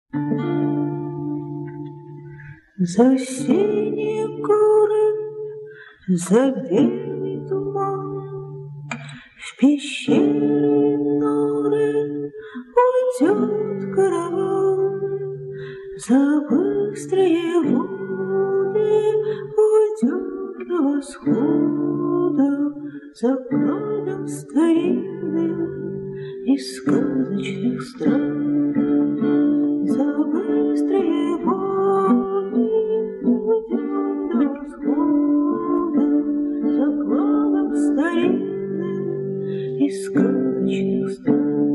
За синие горы, за белый туман, в пещеры норы уйдет караван. За быстрые воды уйдет до восхода, за кладом старинным из сказочных стран. За быстрые воды уйдет до восхода, за кладом старинным из сказочных стран.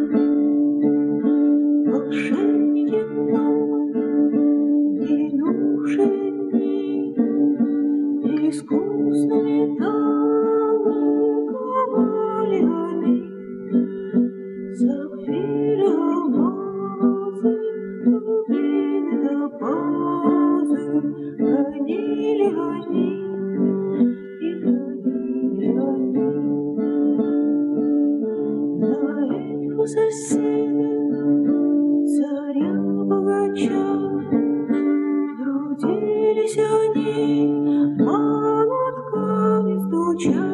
Волшебники минувшие дни искусно металлы ковали они. Сапфиры, алмазы, рубины, топазы хранили они и хранили они. На эльфу соседа, царя богача, трудились они, молотками стуча,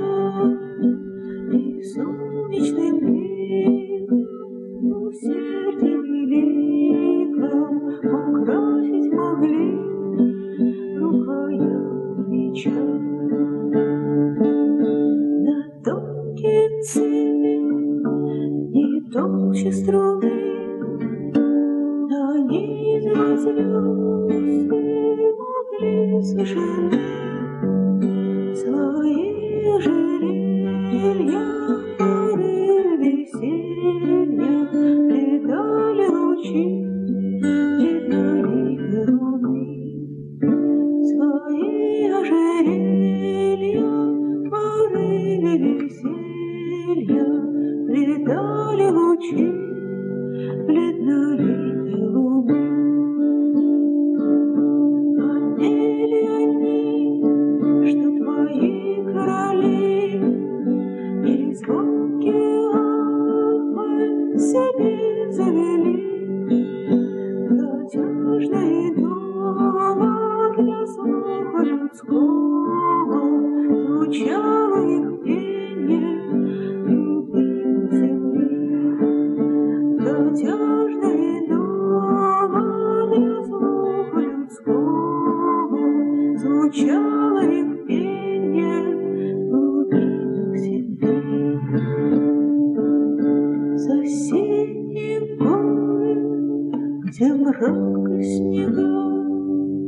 и солнечным бликом, усердием великом украсить могли рукоять меча. На тонкие цепи не толще струны, на низы звезды могли совершить свои ожерелья, поры веселья летали лучи ледяной луны. Свои ожерелья, поры веселья летали лучи бледноликой луны. Пели они, что твои короли и звонкие арфы себе завели. Надежные дома для слуха людского звучало их пение любимой земли. Надежные дома для слуха людского звучало их пение глубинах земли. За синие горы, где мрак и снега,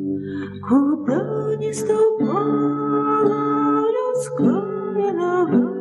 куда не ступала людская нога,